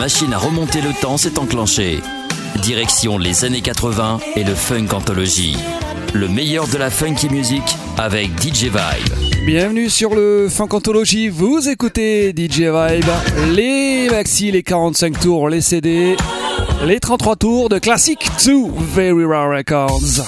machine à remonter le temps s'est enclenchée. Direction les années 80 et le Funk Anthology. Le meilleur de la funky music avec DJ Vibe. Bienvenue sur le Funk Anthology, vous écoutez DJ Vibe, les maxi, les 45 tours, les CD, les 33 tours de Classic 2 Very Rare Records.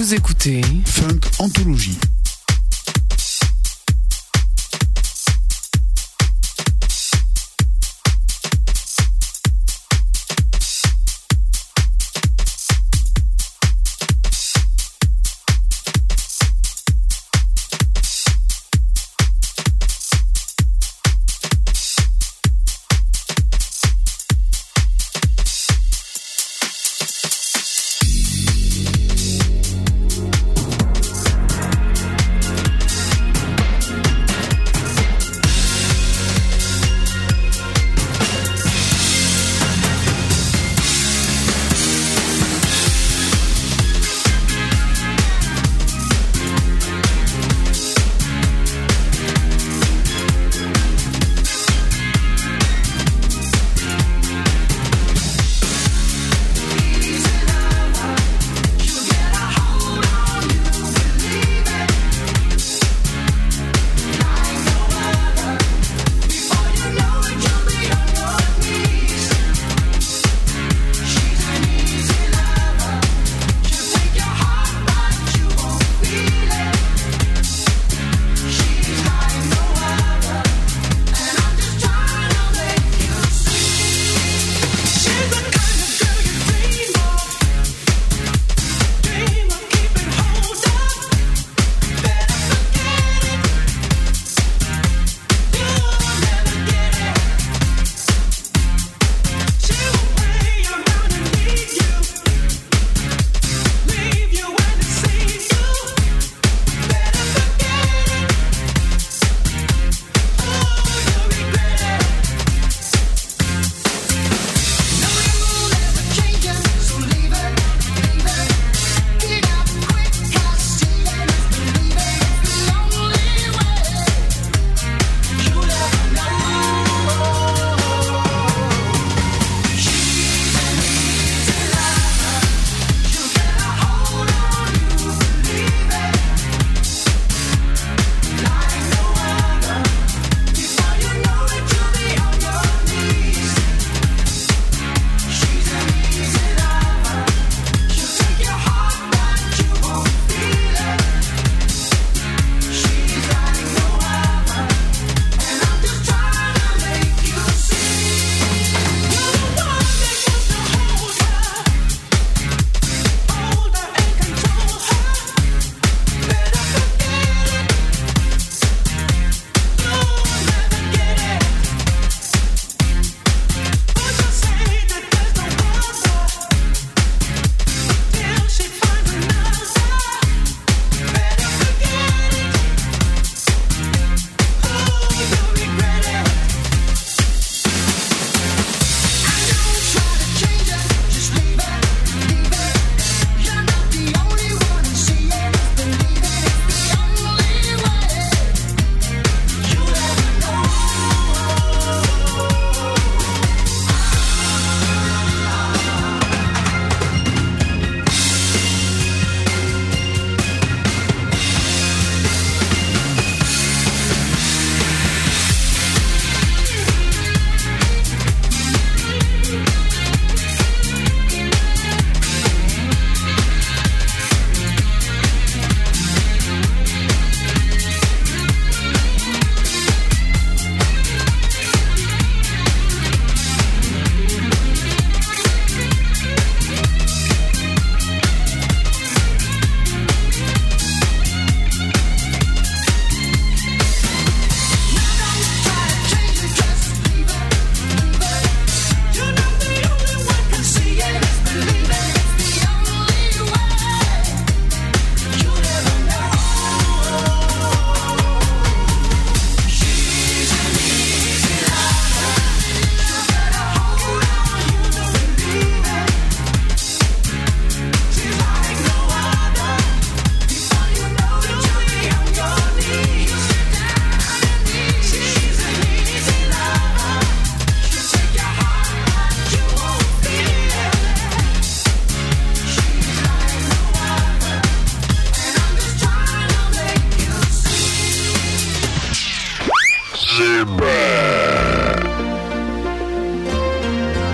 Vous écoutez Funk Anthologie.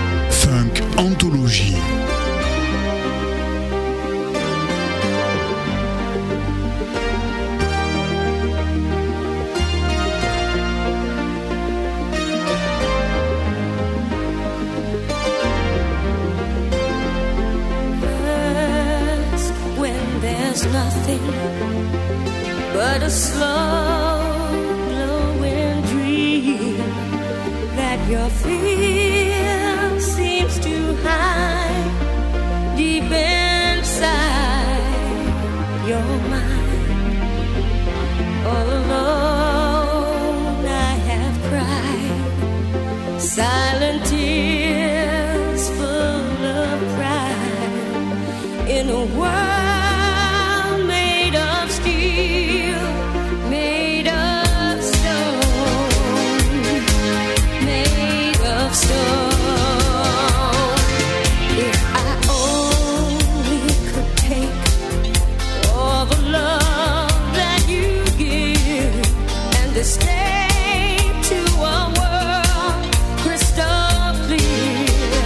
Funk Anthologie. was nothing but a slow glowing dream that your fear seems to hide deep inside your mind. All alone I have cried silent tears full of pride in a world made of steel, made of stone, made of stone. If I only could take all the love that you give and escape to a world crystal clear,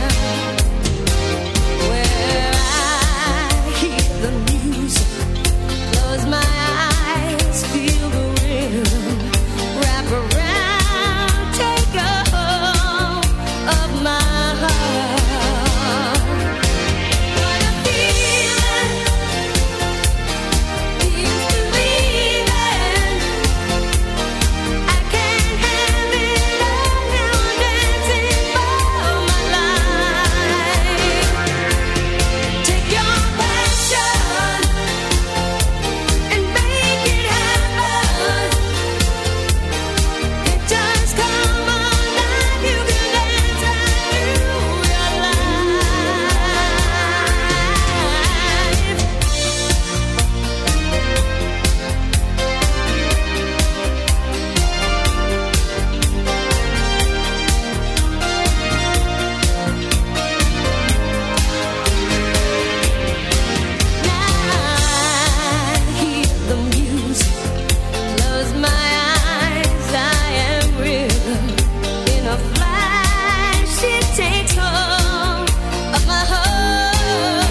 where I hear the music, close my eyes, feel the rhythm, wrap around, take a hold of my heart. What a feeling, feels believing. I can't have it all now, I'm dancing for my life. Take your passion and make it happen. It just come alive, you can dance right through your life. I hear the music, close my eyes, I am rhythm. In a flash, it takes hold of my heart.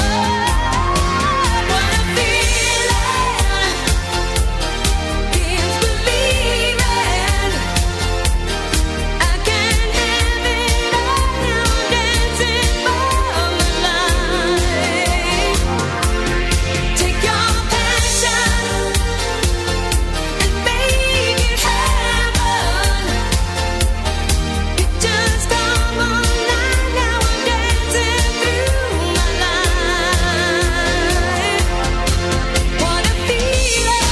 What a feeling, feels believing. I can't have it all now, I'm dancing for my life. Take your passion and make it happen. It just come alive, now I'm dancing through my life. What a feeling.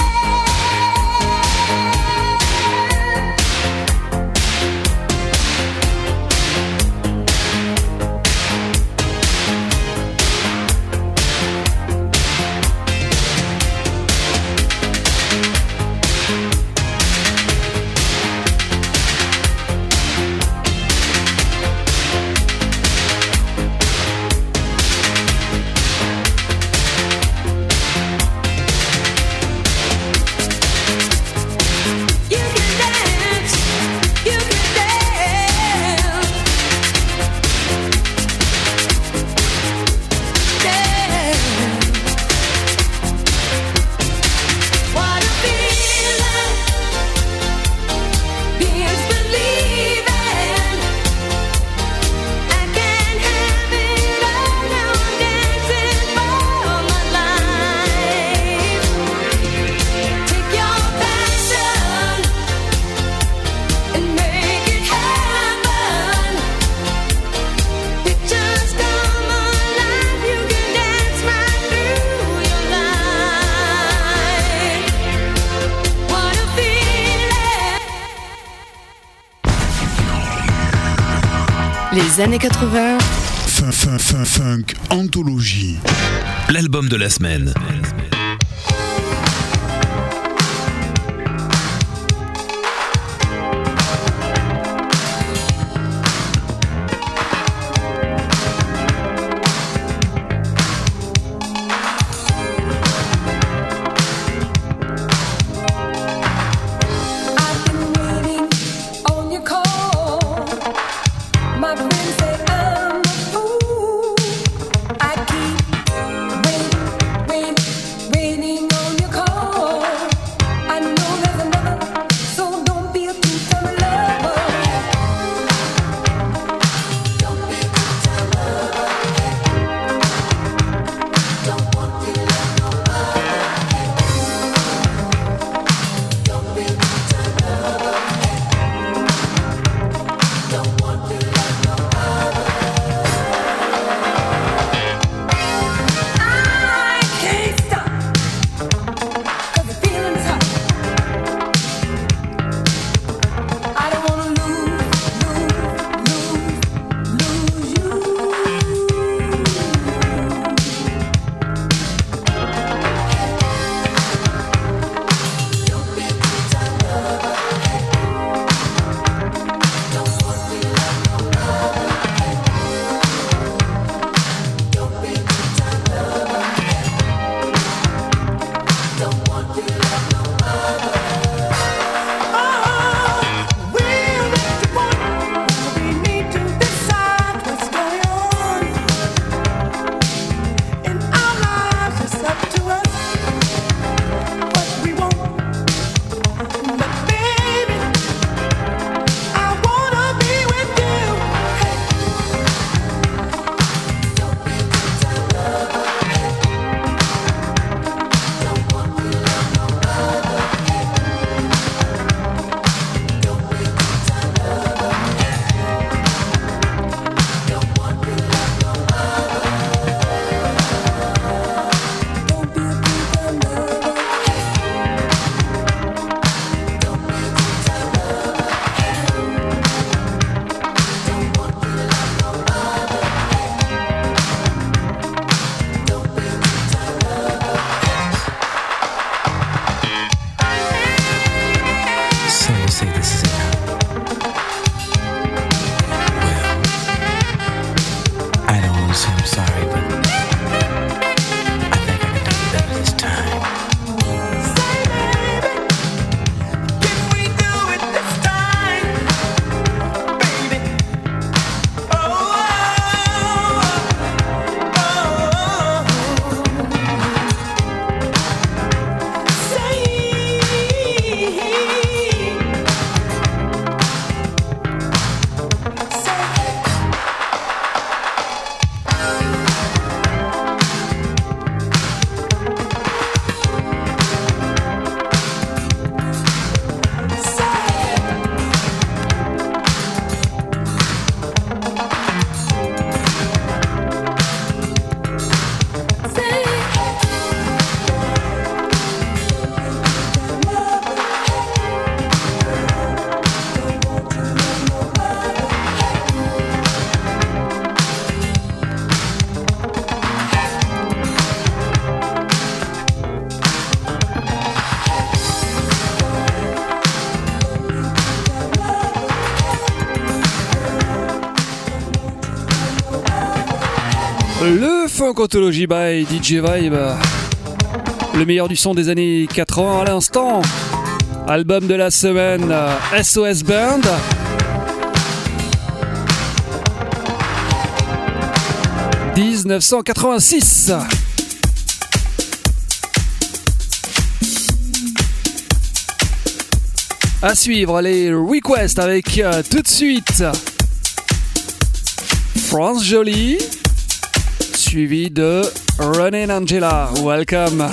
You can dance, you can dance, dance. What a feeling, feels believing. I can't have it all now, I'm dancing for my life. Take your passion and make it happen. It just come alive, you can dance right through your life. What a feeling. Les années 80, Funk Anthologie. L'album de la semaine. I've been waiting on your call. My friends say I'm a fool. I keep waiting, to say I'm sorry, but I think I can do it better this time. Le Funkology by DJ Vibe. Le meilleur du son des années 80 à l'instant. Album de la semaine, SOS Band. « 1986 ». À suivre les requests avec tout de suite France Jolie, suivi de Running Angela. Welcome.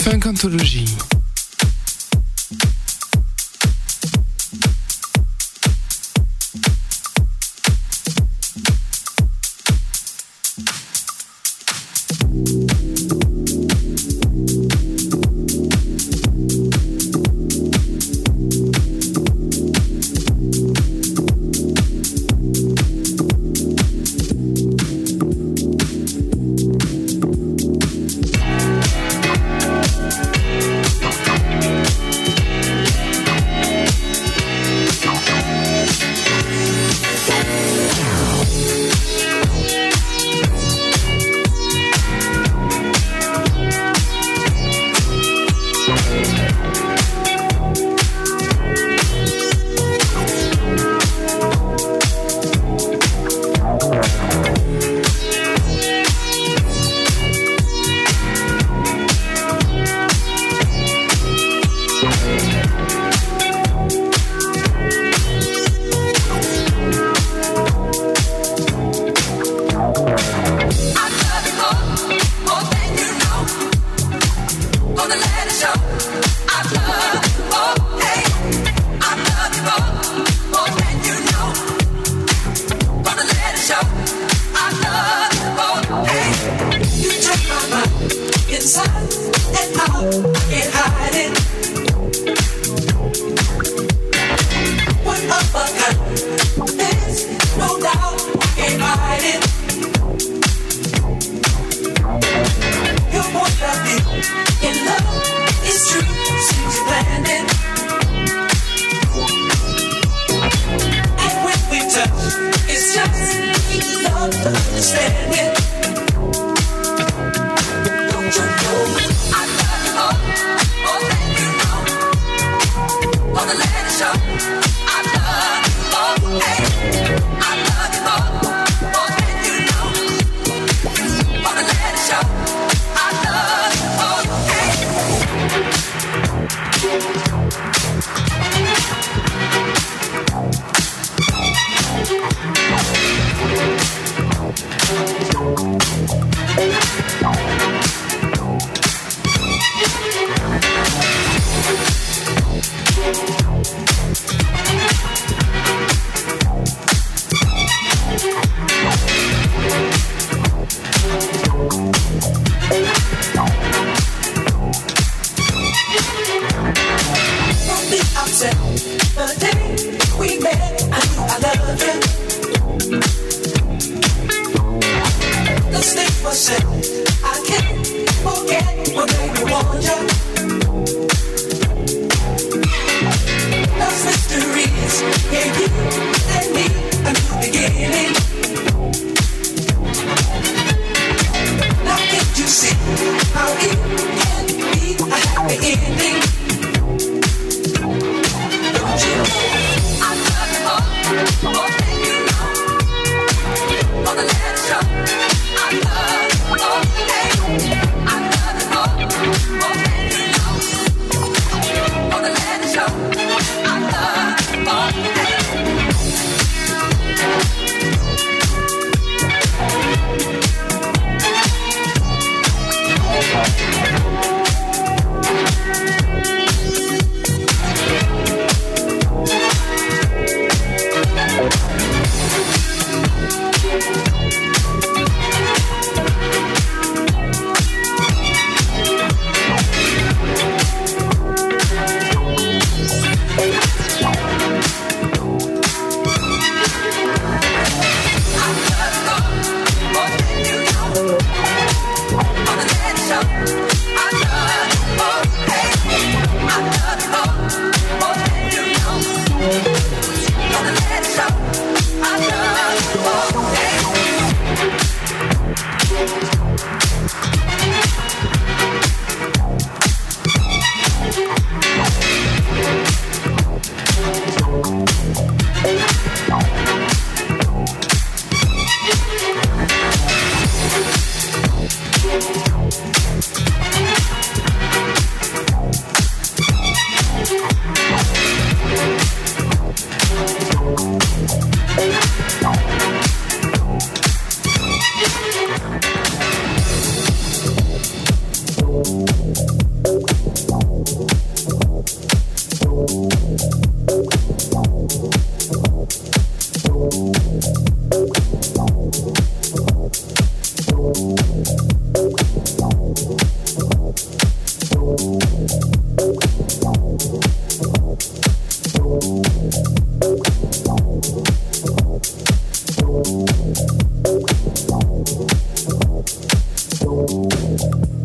Funk Anthology.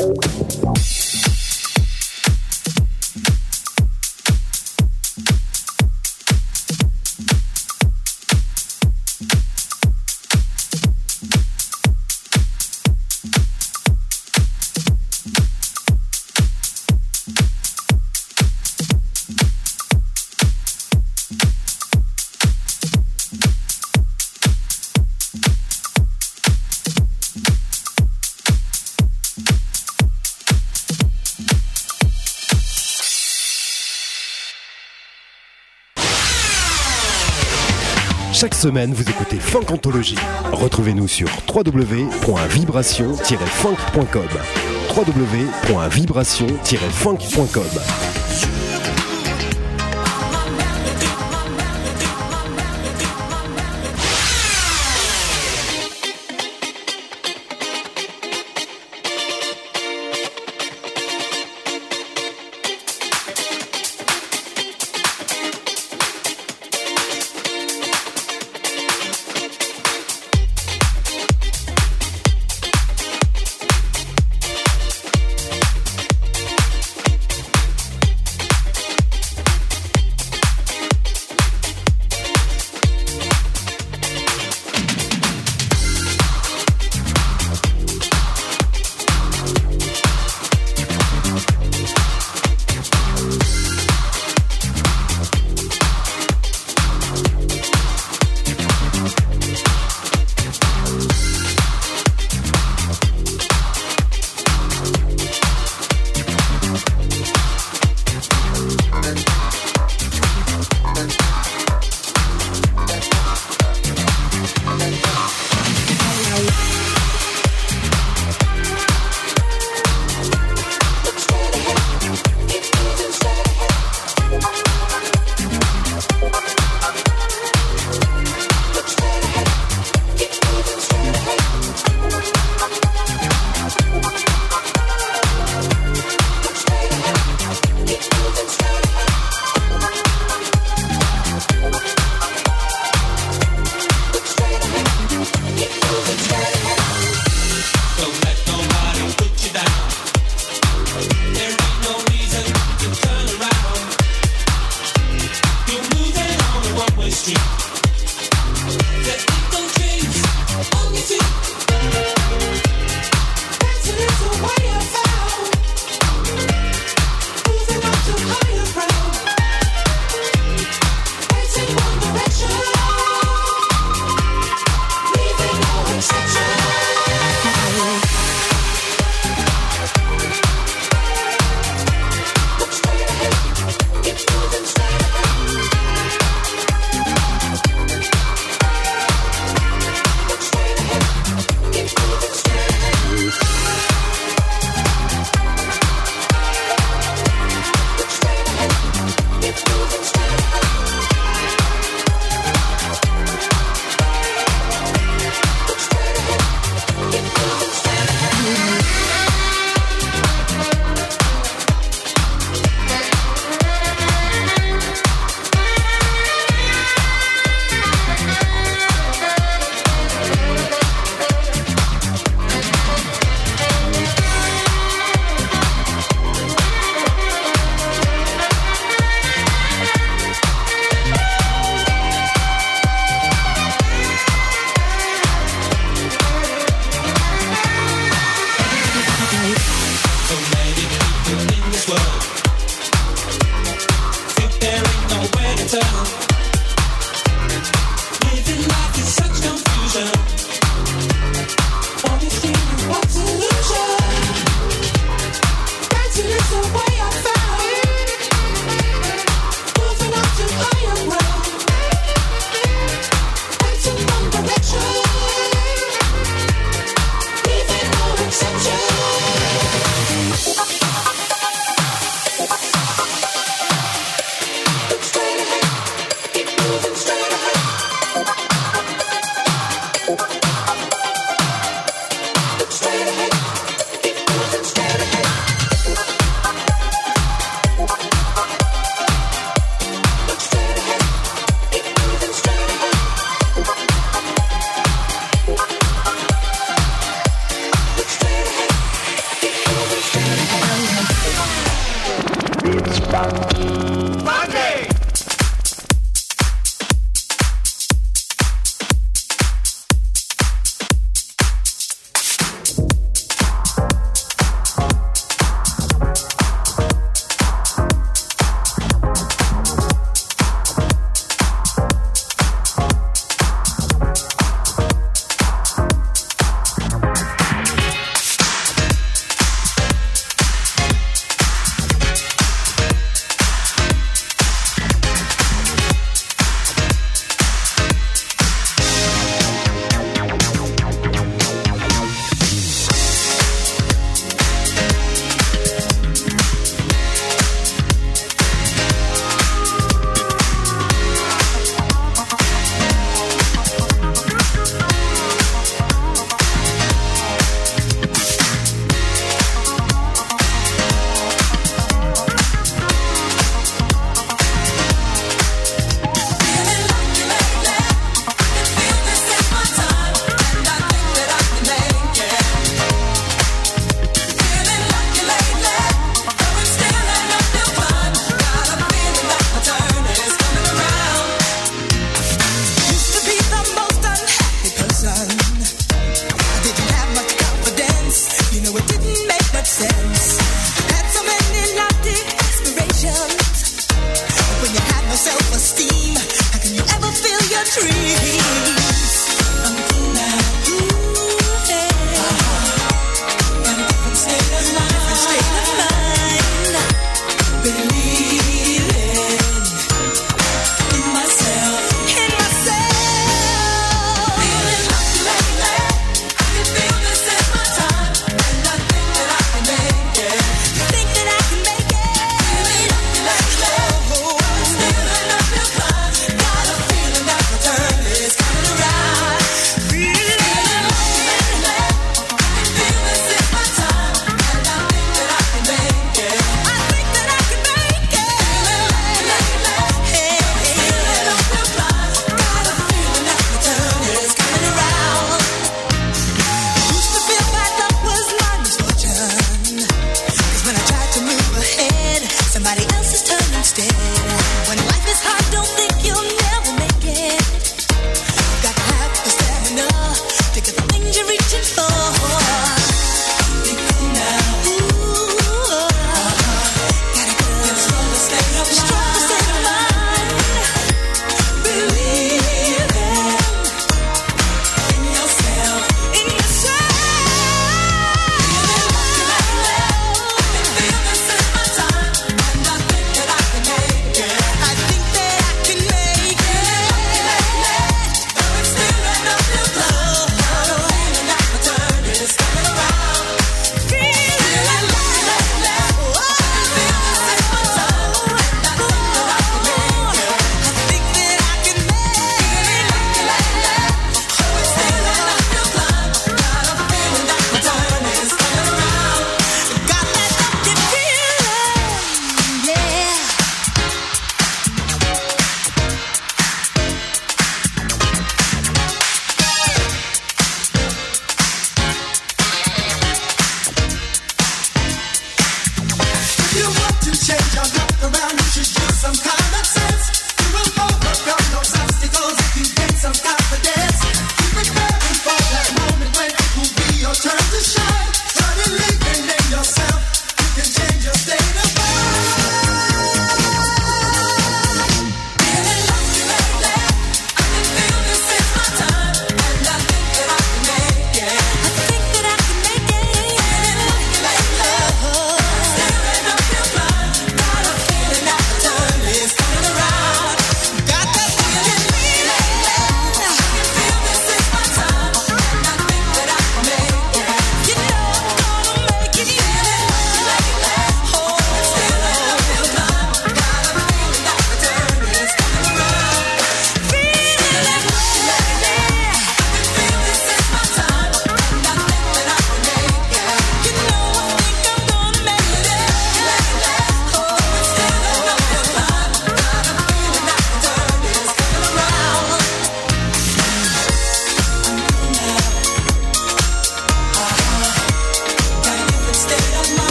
Chaque semaine, vous écoutez Funk Anthology. Retrouvez-nous sur www.vibration-funk.com. www.vibration-funk.com.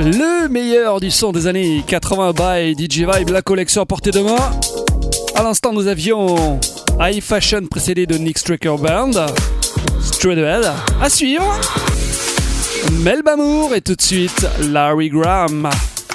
Le meilleur du son des années 80 by DJ Vibe, la collection à portée de main. À l'instant, nous avions High Fashion précédé de Nick Stricker Band. Straight Ahead. À suivre, Melba Moore et tout de suite Larry Graham.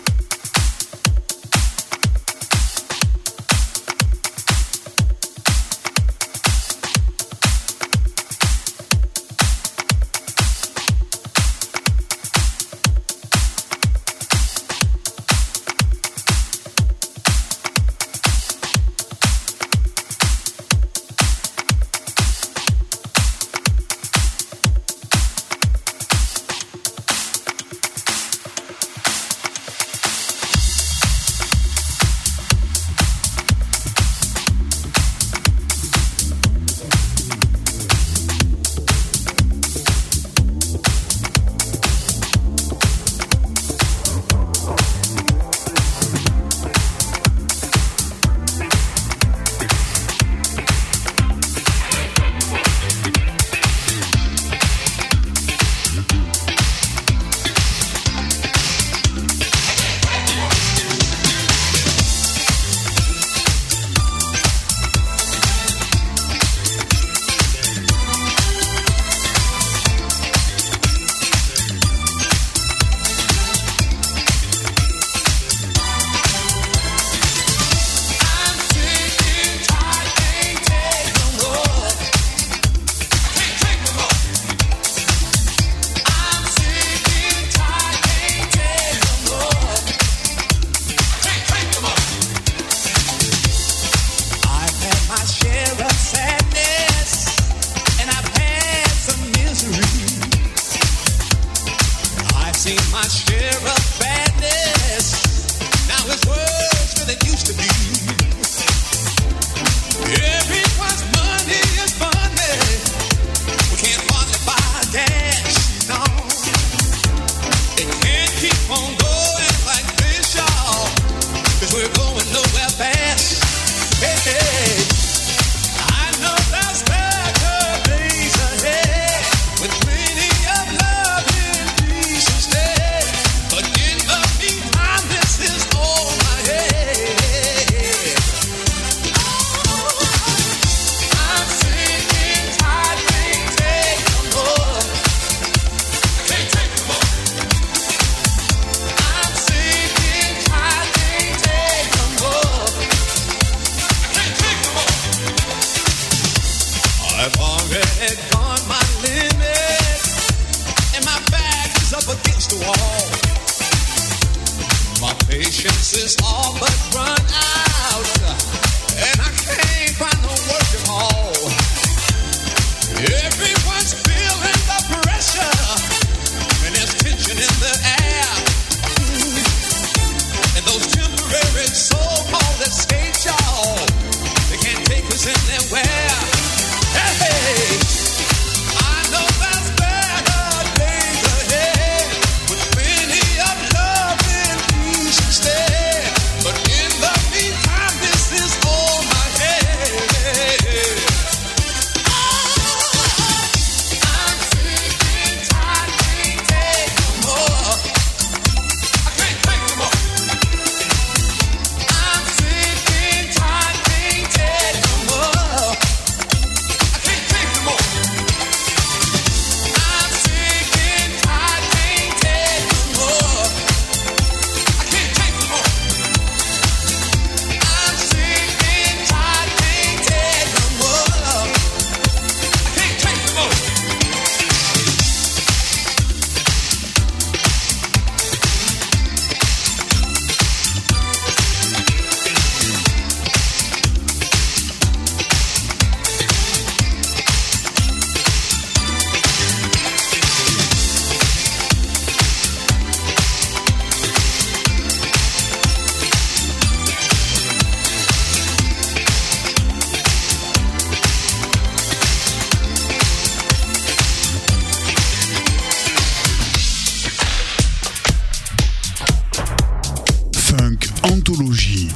Anthologie.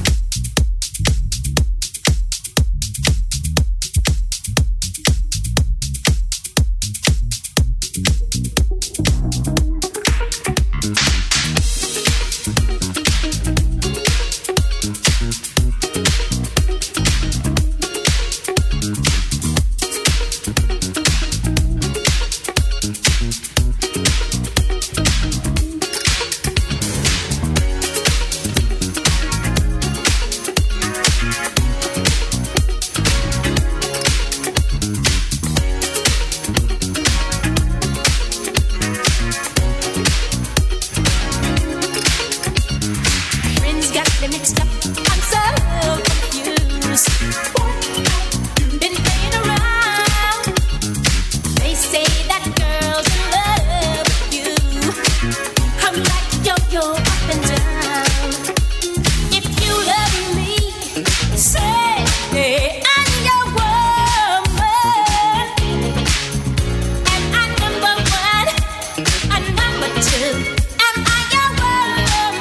mixed up. I'm so confused. Been playing around. They say that girls in love with you. I'm like yo-yo up and down. If you love me, say I'm your woman. And I'm number one, I'm number two. Am I your woman?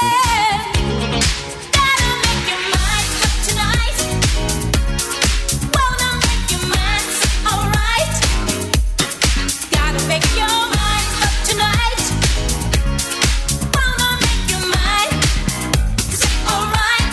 Gotta make your mind up tonight. Wanna make your mind alright. Gotta make your mind up tonight. Wanna make your mind alright.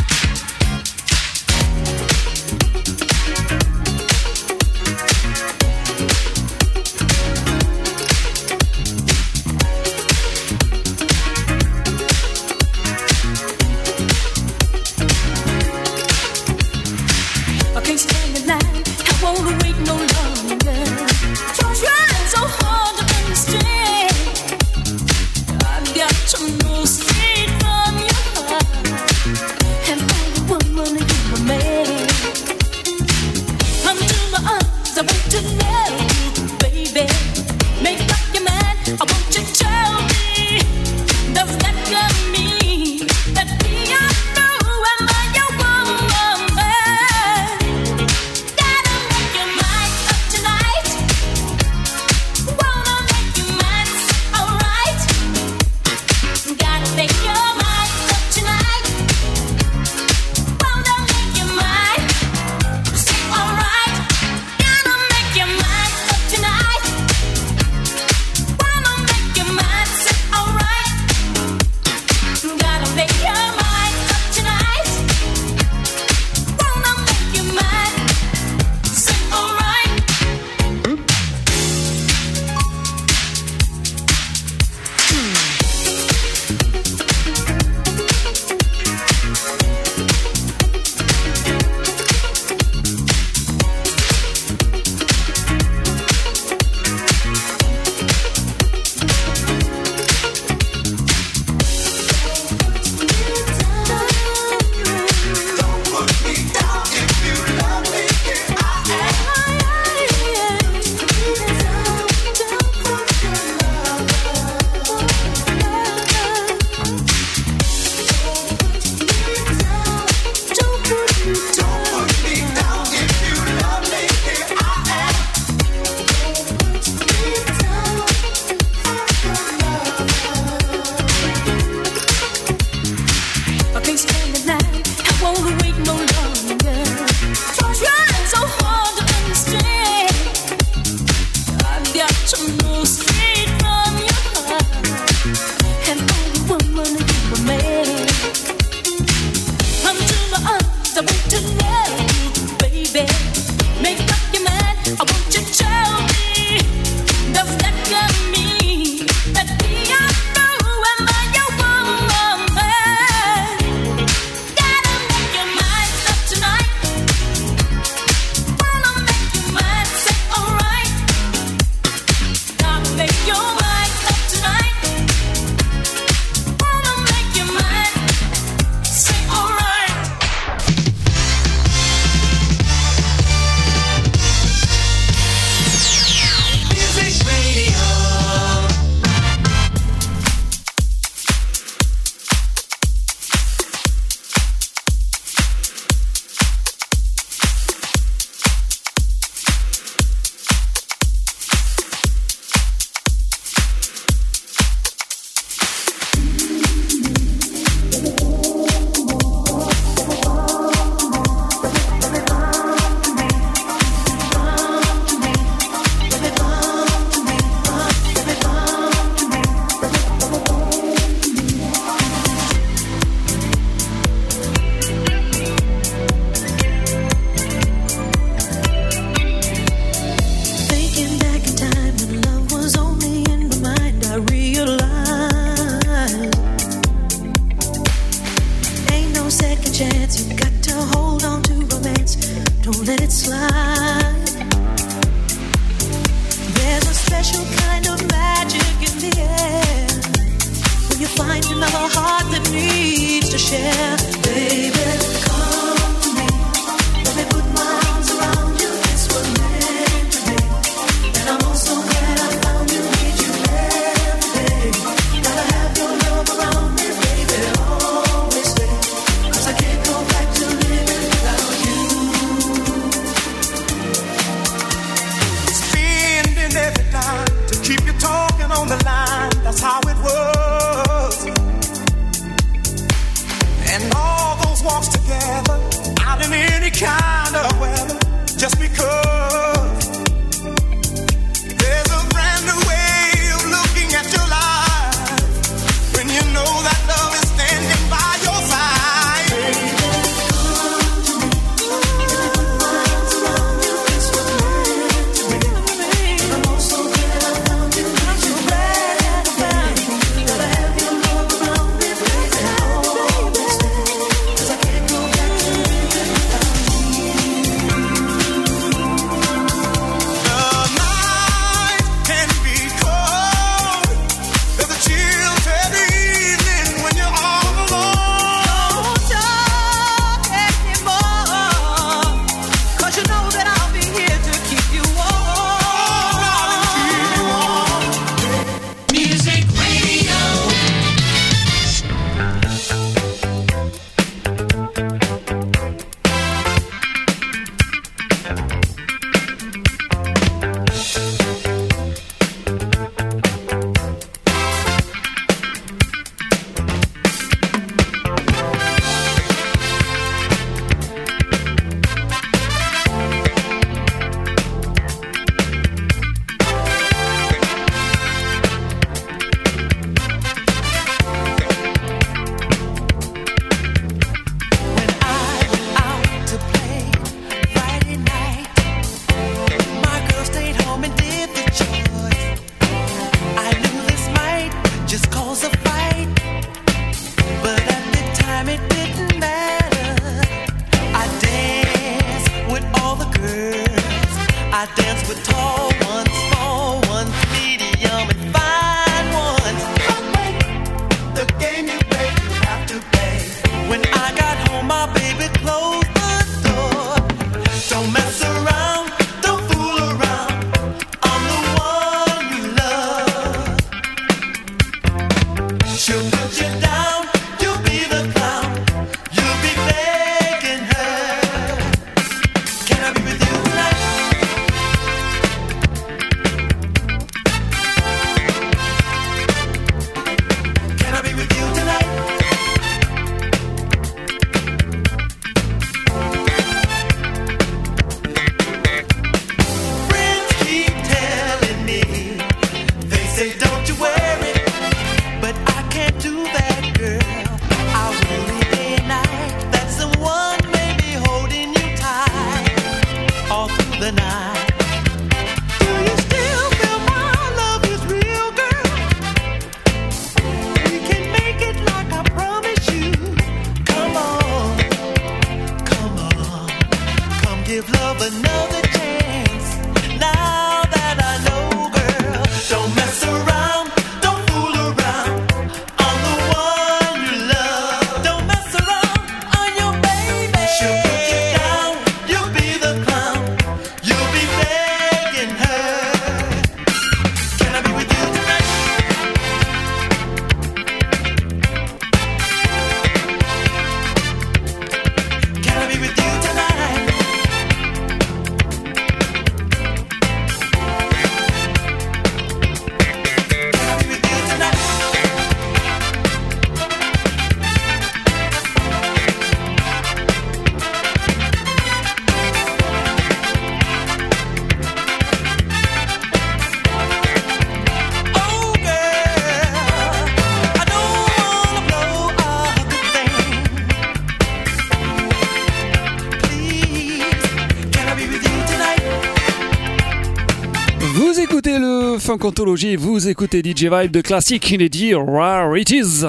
I can't stand the line. I won't wait no longer. Trying so hard to understand. I've got to know straight from your heart. Am I the woman or you a man? Come to my arms, I want to know you, baby. Make up your mind, I want you to tell me. Does that got me? That we are through, am I your woman? Gotta make your mind up tonight. Wanna make your mind alright. Gotta make your mind up tonight. Wanna make your mind alright. Gotta make your mind up tonight. Wanna make your mind alright. Gotta make your mind up tonight. Wanna make your mind alright. I can't stand the night. I won't wait no longer. Trying so hard to understand. I've got to know straight from your heart. Am I the woman or you a man? Come to my arms, I want to know you, baby. Make up your mind, I want you to tell me. Does that got me? That we are through, am I your woman? Gotta make your mind up tonight. Wanna make your mind alright. Gotta make your mind up tonight. Wanna make your mind alright. Music Radio. Thinking back in time when love was only in my mind, I realized ain't no second chance. You got to hold on to romance. Don't let it slide. There's a special kind of magic in the air when you find another heart that needs to share. Baby, come to me. Let me put my arms around you. It's what meant to be. And I'm also glad I found you. Need you every day. Gotta have your love around me, baby. Always stay. 'Cause I can't go back to living without you. Spending every time to keep you talking on the line. That's how it was. And all those walks together, out in any kind of weather, just because there's a brand new way of looking at your life when you know that love is standing by your side. Baby, come to me. Let me put my arms around you. It's what meant to be. And I'm also glad I found you. Need you every day. Gotta have your love around me, baby. Always stay. 'Cause I can't go back to living without you. The night can be cold. There's a chill to the evening when you're all alone. Don't talk anymore, 'cause you know that I'll be here to keep you warm. Music Radio. When I went out to play Friday night, my girl stayed home and did the chores. I knew this might just cause a fight, but at the time it didn't matter. I danced with all the girls. I danced with tall ones, small ones, medium and fine ones. But wait, the game you play, you have to pay. When I got home, my baby closed the door. Don't mess around, don't fool around. I'm the one you love. She'll put you down, you'll be the clown. You'll be begging her. Can I be with you tonight? Can I be with you tonight? Friends keep telling me, they say don't you worry, but I can't do that, girl. I worry day and night that someone may be holding you tight all through the night. Do you still feel my love is real, girl? We can make it like I promised you. Come on, come on, come give love another chance. Now that I know, girl, don't mess around, don't fool around. I'm the one you love. Don't mess around on your baby. She'll put you down, you'll be the clown. You'll be begging her. Can I be with you tonight? Can I be with you tonight? Vous écoutez le Funk Anthology, vous écoutez DJ Vibe de classique inédit Rarities.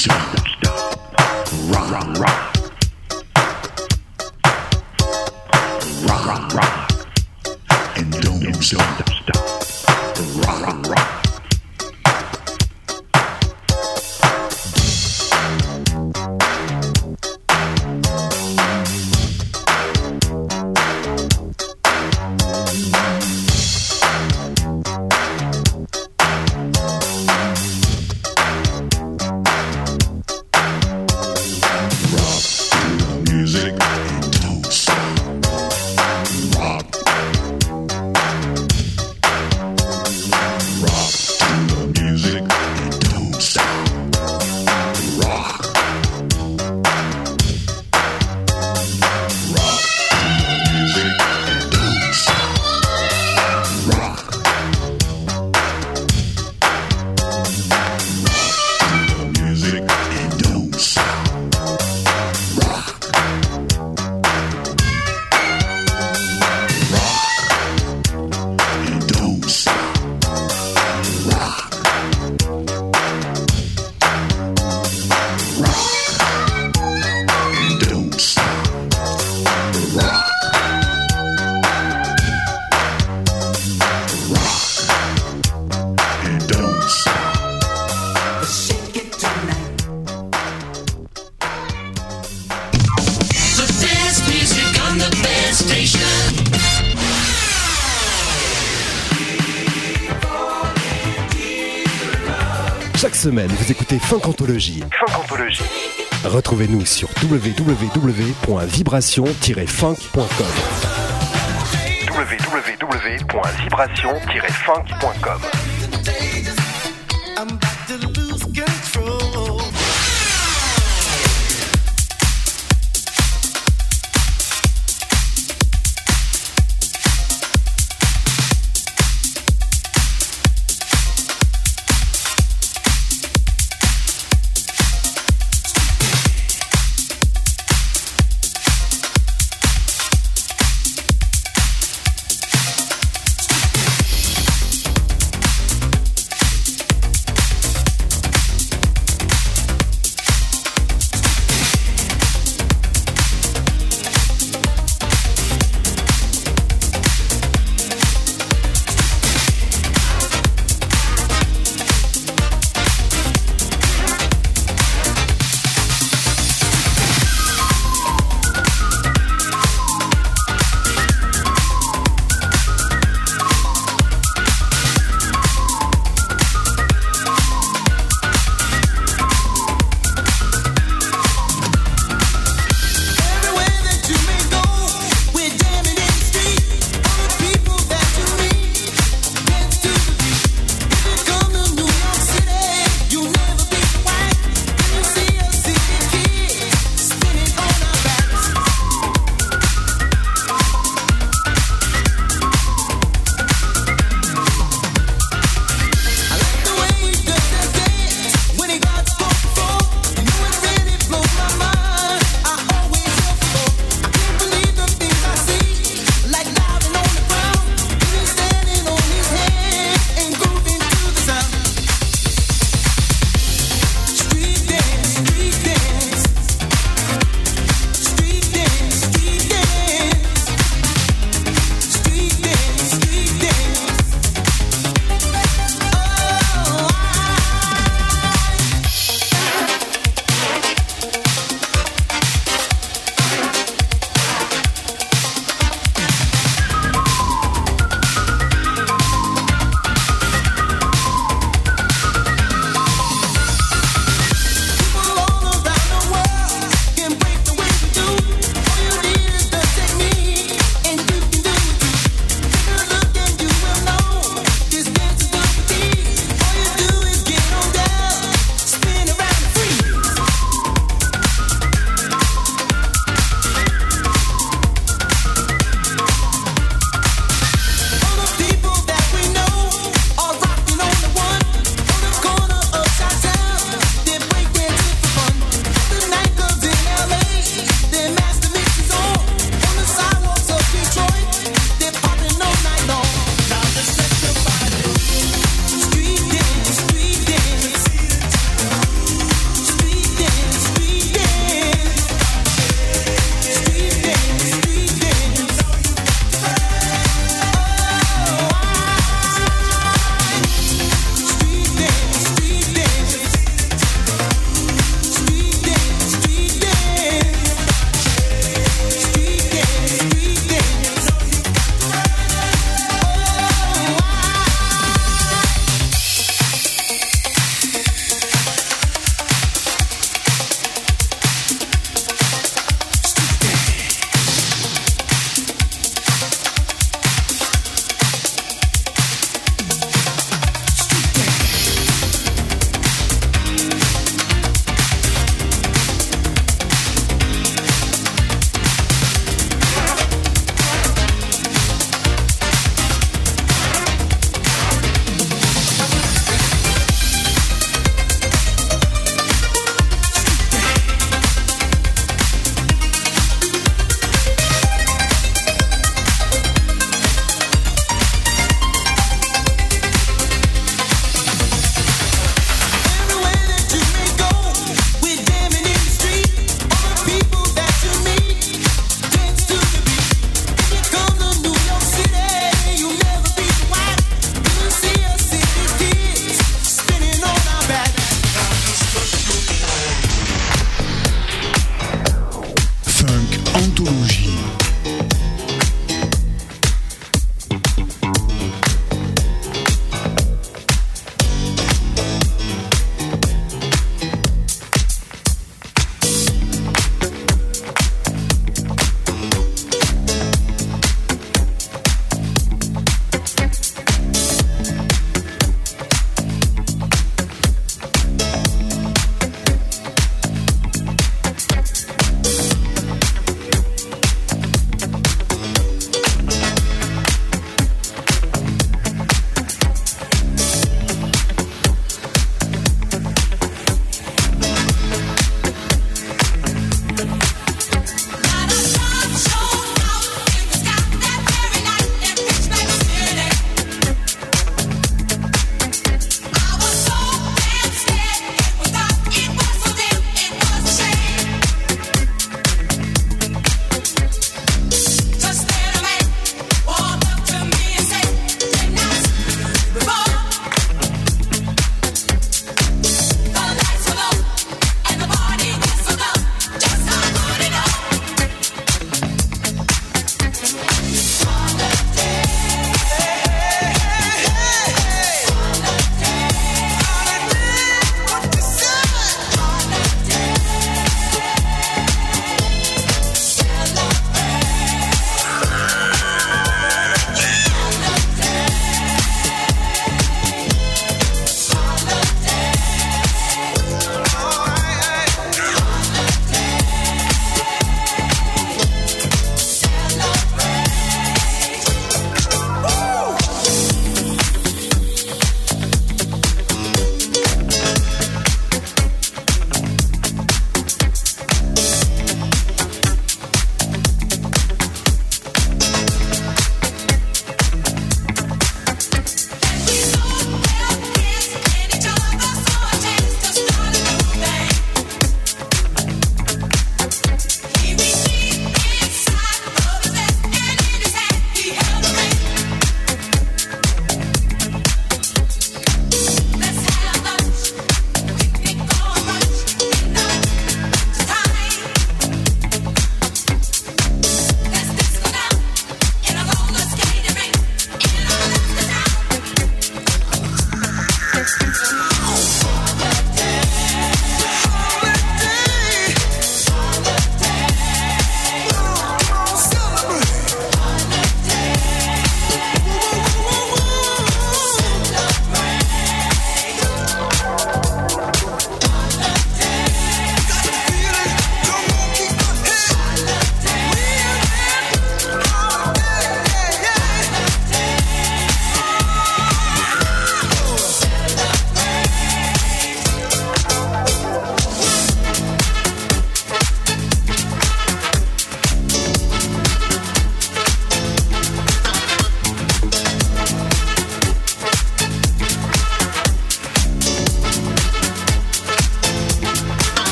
stop. Rock, rock, rock. Rock, rock, rock. And don't stop. Rock, rock, rock. Chaque semaine, vous écoutez Funk Anthologie. Retrouvez-nous sur www.vibration-funk.com. www.vibration-funk.com. I'm about to lose control.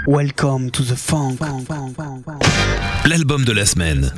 Welcome to the funk. L'album de la semaine.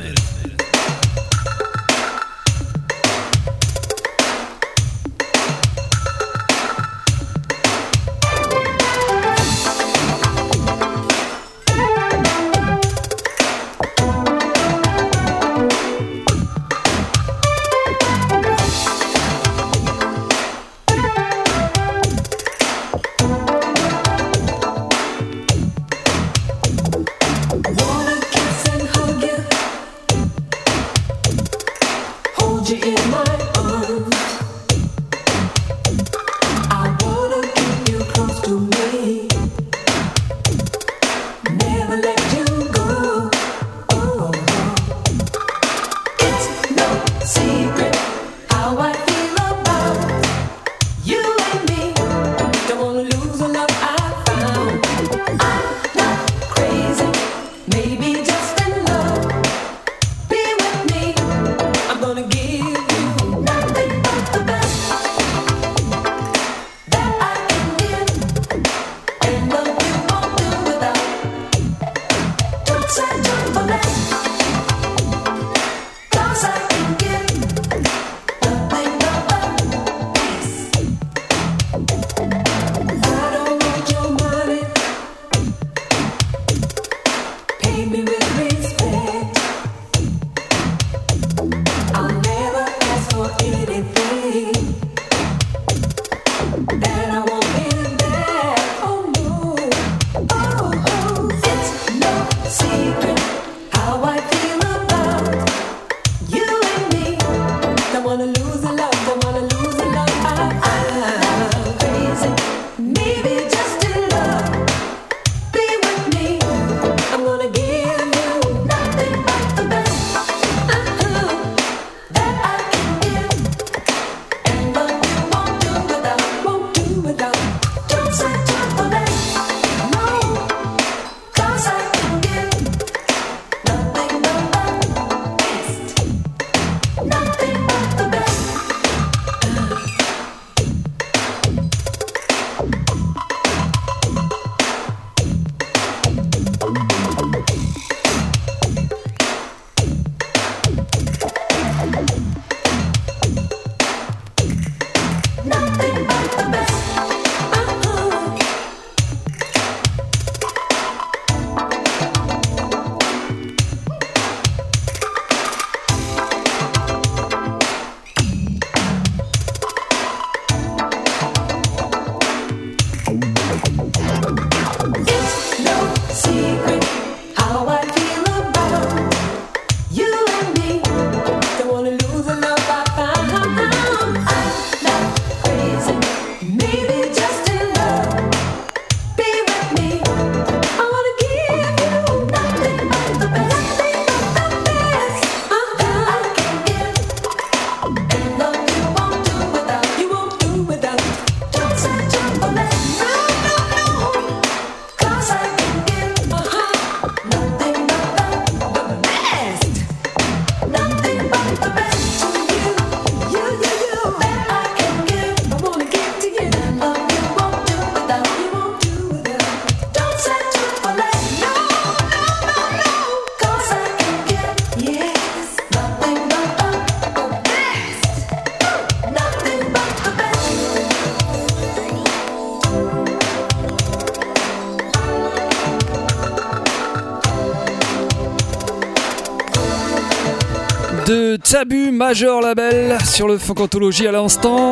De Tabu Major Label sur le Funk Anthology à l'instant.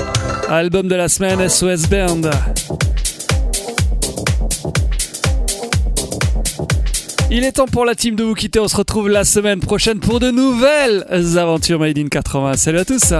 Album de la semaine SOS Band. Il est temps pour la team de vous quitter. On se retrouve la semaine prochaine pour de nouvelles aventures Made in 80. Salut à tous.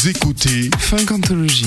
Vous écoutez Funk Anthology.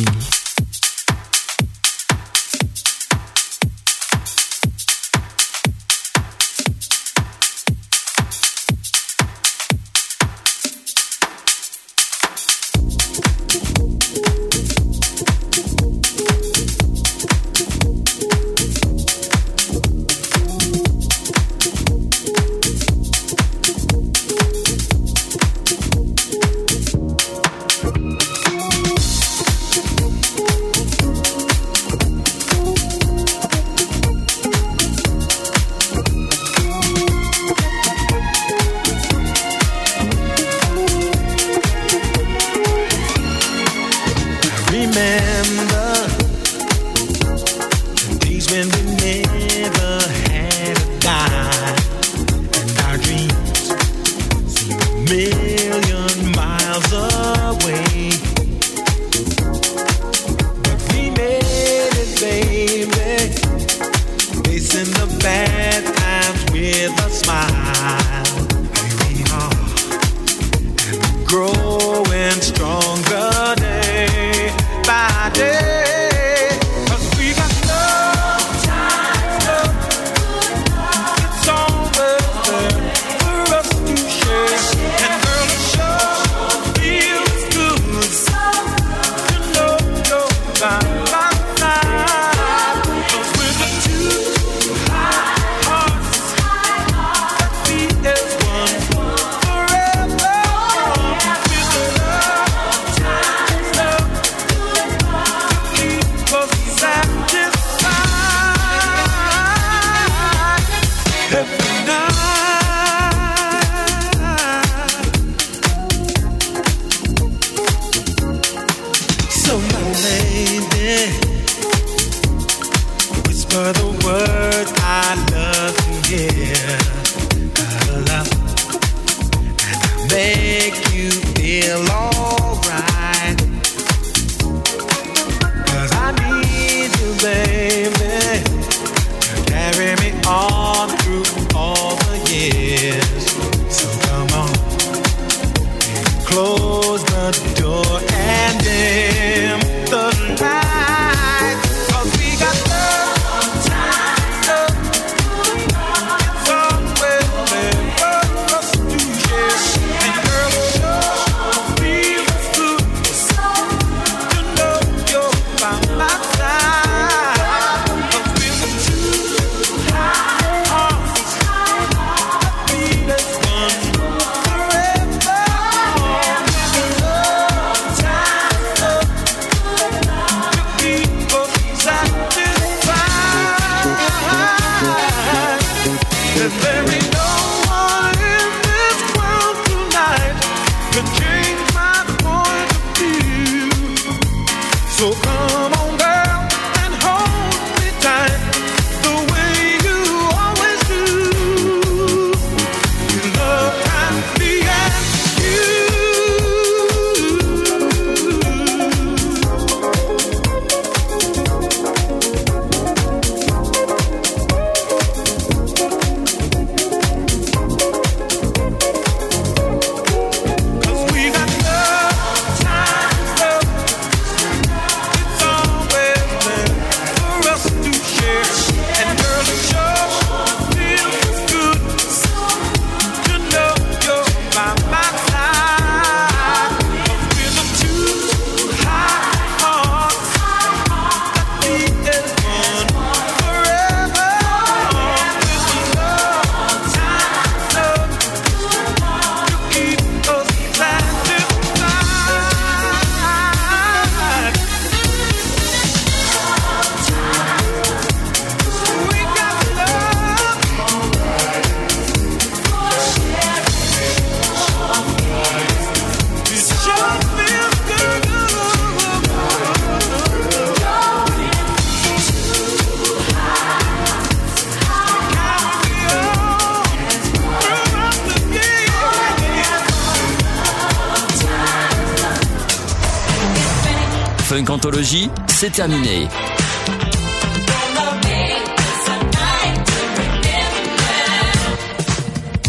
Funk Anthology, c'est terminé.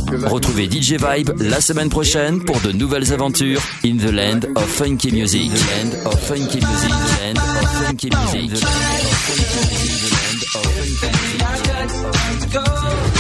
Retrouvez DJ Vibe la semaine prochaine pour de nouvelles aventures in the land of funky music. The land of funky music. The land of funky music. The land of funky music. The land of funky music.